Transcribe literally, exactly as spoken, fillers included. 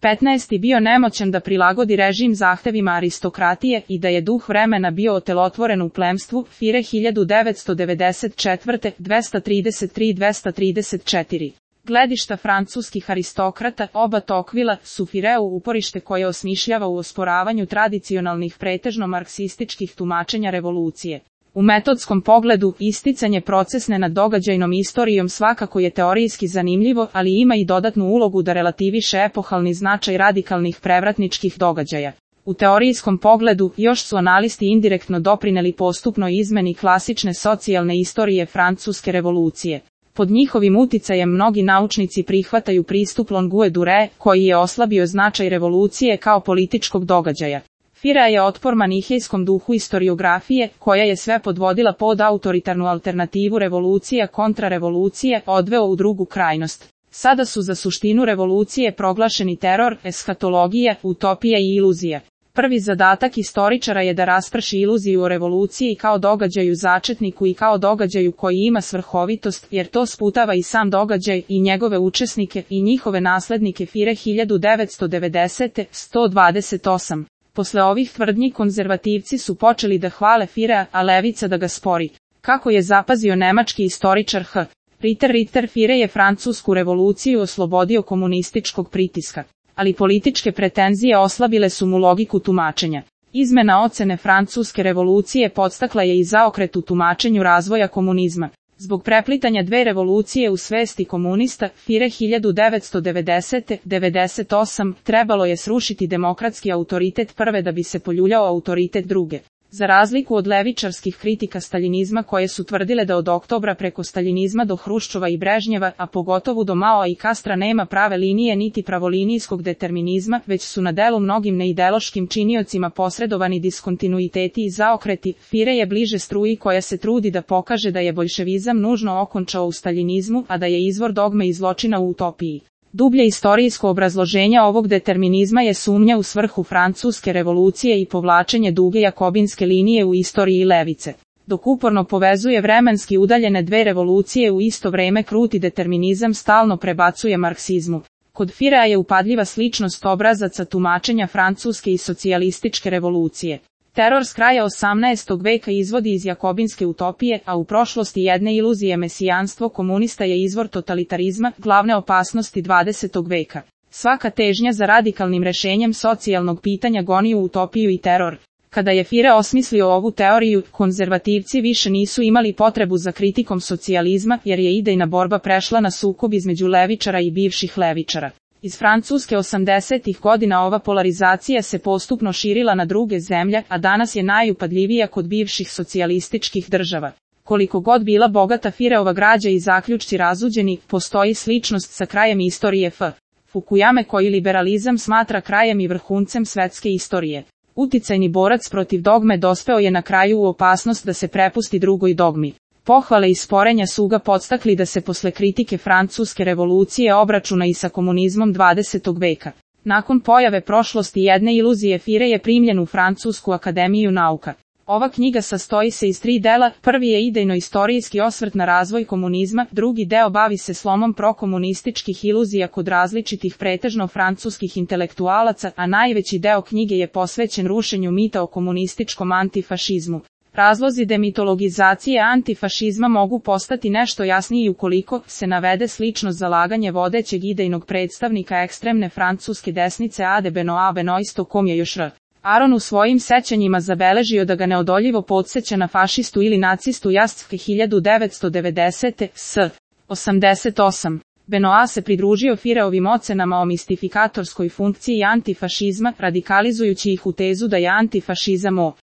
petnaesti bio nemoćan da prilagodi režim zahtevima aristokratije i da je duh vremena bio otelotvoren u plemstvu, Fire hiljadu devetsto devedeset četvrte. dvesta trideset tri do dvesta trideset četiri. Gledišta francuskih aristokrata, oba Tocqueville, su Fireu uporište koje osmišljava u osporavanju tradicionalnih pretežno marksističkih tumačenja revolucije. U metodskom pogledu, isticanje procesne nad događajnom istorijom svakako je teorijski zanimljivo, ali ima i dodatnu ulogu da relativiše epohalni značaj radikalnih prevratničkih događaja. U teorijskom pogledu, još su analisti indirektno doprineli postupnoj izmeni klasične socijalne istorije francuske revolucije. Pod njihovim uticajem mnogi naučnici prihvataju pristup Longue-Dure, koji je oslabio značaj revolucije kao političkog događaja. Fira je otpor manihejskom duhu istoriografije, koja je sve podvodila pod autoritarnu alternativu revolucija kontra revolucije, odveo u drugu krajnost. Sada su za suštinu revolucije proglašeni teror, eshatologija, utopija i iluzija. Prvi zadatak istoričara je da rasprši iluziju o revoluciji kao događaju začetniku i kao događaju koji ima svrhovitost, jer to sputava i sam događaj i njegove učesnike i njihove naslednike. Fire hiljadu devetsto devedesete. sto dvadeset osam. Posle ovih tvrdnji konzervativci su počeli da hvale Firea, a levica da ga spori. Kako je zapazio nemački istoričar H. Ritter Ritter, Fire je francusku revoluciju oslobodio komunističkog pritiska, ali političke pretenzije oslabile su mu logiku tumačenja. Izmena ocene francuske revolucije podstakla je i zaokret u tumačenju razvoja komunizma. Zbog preplitanja dve revolucije u svesti komunista, Fire hiljadu devetsto devedesete. devedeset osam. trebalo je srušiti demokratski autoritet prve da bi se poljuljao autoritet druge. Za razliku od levičarskih kritika staljinizma koje su tvrdile da od oktobra preko staljinizma do Hruščova i Brežnjeva, a pogotovo do Maoa i Kastra nema prave linije niti pravolinijskog determinizma, već su na delu mnogim neideološkim činiocima posredovani diskontinuiteti i zaokreti, Fire je bliže struji koja se trudi da pokaže da je boljševizam nužno okončao u staljinizmu, a da je izvor dogme i zločina u utopiji. Dublje istorijsko obrazloženje ovog determinizma je sumnja u svrhu francuske revolucije i povlačenje duge jakobinske linije u istoriji levice. Dok uporno povezuje vremenski udaljene dve revolucije u isto vreme kruti determinizam stalno prebacuje marksizmu. Kod Firea je upadljiva sličnost obrazaca tumačenja francuske i socijalističke revolucije. Teror s kraja osamnaestog veka izvodi iz jakobinske utopije, a u prošlosti jedne iluzije mesijanstvo komunista je izvor totalitarizma, glavne opasnosti dvadesetog veka. Svaka težnja za radikalnim rešenjem socijalnog pitanja goni u utopiju i teror. Kada je Fire osmislio ovu teoriju, konzervativci više nisu imali potrebu za kritikom socijalizma, jer je idejna borba prešla na sukob između levičara i bivših levičara. Iz Francuske osamdesetih godina ova polarizacija se postupno širila na druge zemlje, a danas je najupadljivija kod bivših socijalističkih država. Koliko god bila bogata Fireova građa i zaključci razuđeni, postoji sličnost sa krajem istorije F. Fukuyame koji liberalizam smatra krajem i vrhuncem svetske istorije. Uticajni borac protiv dogme dospeo je na kraju u opasnost da se prepusti drugoj dogmi. Pohvale i sporenja su ga podstakli da se posle kritike francuske revolucije obračuna i sa komunizmom dvadesetog veka. Nakon pojave prošlosti jedne iluzije Fire je primljen u Francusku akademiju nauka. Ova knjiga sastoji se iz tri dela, prvi je idejno-istorijski osvrt na razvoj komunizma, drugi deo bavi se slomom prokomunističkih iluzija kod različitih pretežno francuskih intelektualaca, a najveći deo knjige je posvećen rušenju mita o komunističkom antifašizmu. Razlozi demitologizacije antifašizma mogu postati nešto jasniji ukoliko se navede slično zalaganje vodećeg idejnog predstavnika ekstremne francuske desnice A de Benoît Benoît kom je još R. Aron u svojim sećanjima zabeležio da ga neodoljivo podsjeća na fašistu ili nacistu Jascke hiljadu devetsto devedesete. S. osamdeset osam. Benoît se pridružio Fireovim ocenama o mistifikatorskoj funkciji antifašizma, radikalizujući ih u tezu da je antifašizam o